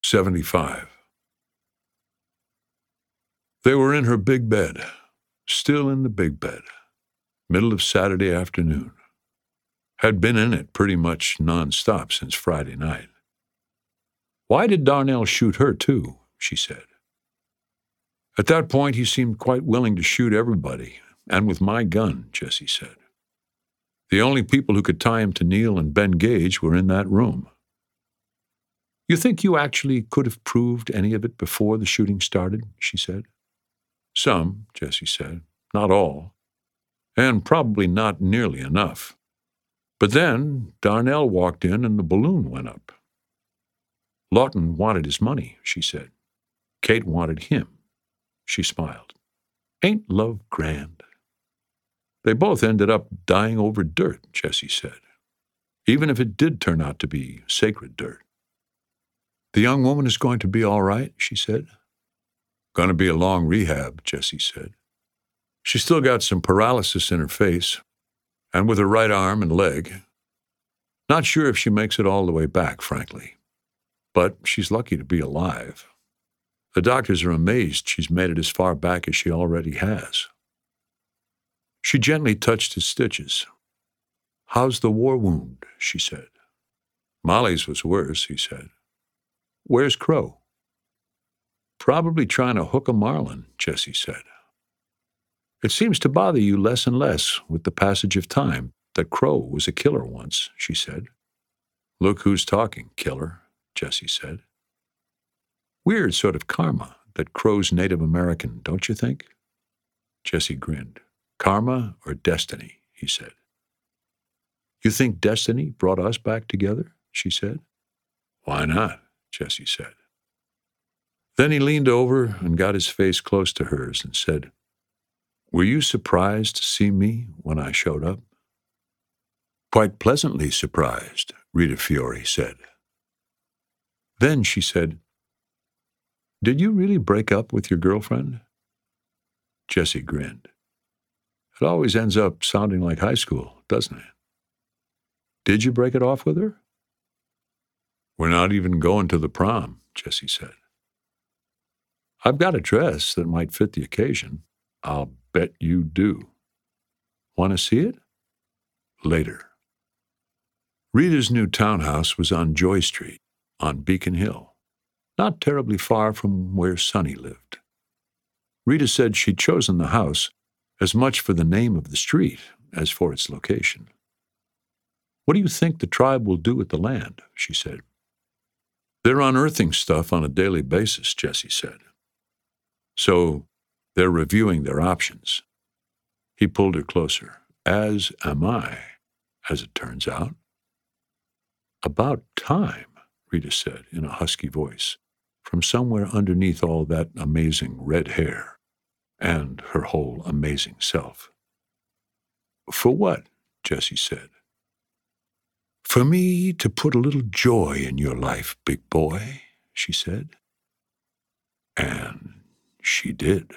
75. They were in her big bed, still in the big bed, middle of Saturday afternoon. Had been in it pretty much nonstop since Friday night. Why did Darnell shoot her, too? She said. At that point, he seemed quite willing to shoot everybody, and with my gun, Jessie said. The only people who could tie him to Neil and Ben Gage were in that room. You think you actually could have proved any of it before the shooting started? She said. Some, Jessie said. Not all. And probably not nearly enough. But then Darnell walked in and the balloon went up. Lawton wanted his money, she said. Kate wanted him. She smiled. Ain't love grand? They both ended up dying over dirt, Jessie said. Even if it did turn out to be sacred dirt. The young woman is going to be all right, she said. Going to be a long rehab, Jessie said. She's still got some paralysis in her face, and with her right arm and leg. Not sure if she makes it all the way back, frankly. But she's lucky to be alive. The doctors are amazed she's made it as far back as she already has. She gently touched his stitches. How's the war wound? She said. Molly's was worse, he said. Where's Crow? Probably trying to hook a marlin, Jessie said. It seems to bother you less and less with the passage of time that Crow was a killer once, she said. Look who's talking, killer, Jessie said. Weird sort of karma that Crow's Native American, don't you think? Jessie grinned. Karma or destiny, he said. You think destiny brought us back together? She said. Why not? Jessie said. Then he leaned over and got his face close to hers and said, Were you surprised to see me when I showed up? Quite pleasantly surprised, Rita Fiore said. Then she said, Did you really break up with your girlfriend? Jessie grinned. It always ends up sounding like high school, doesn't it? Did you break it off with her? We're not even going to the prom, Jessie said. I've got a dress that might fit the occasion. I'll bet you do. Want to see it? Later. Rita's new townhouse was on Joy Street, on Beacon Hill, not terribly far from where Sonny lived. Rita said she'd chosen the house as much for the name of the street as for its location. What do you think the tribe will do with the land? She said. They're unearthing stuff on a daily basis, Jessie said. So they're reviewing their options. He pulled her closer, as am I, as it turns out. About time, Rita said in a husky voice, from somewhere underneath all that amazing red hair and her whole amazing self. For what? Jessie said. For me to put a little joy in your life, big boy, she said. And she did.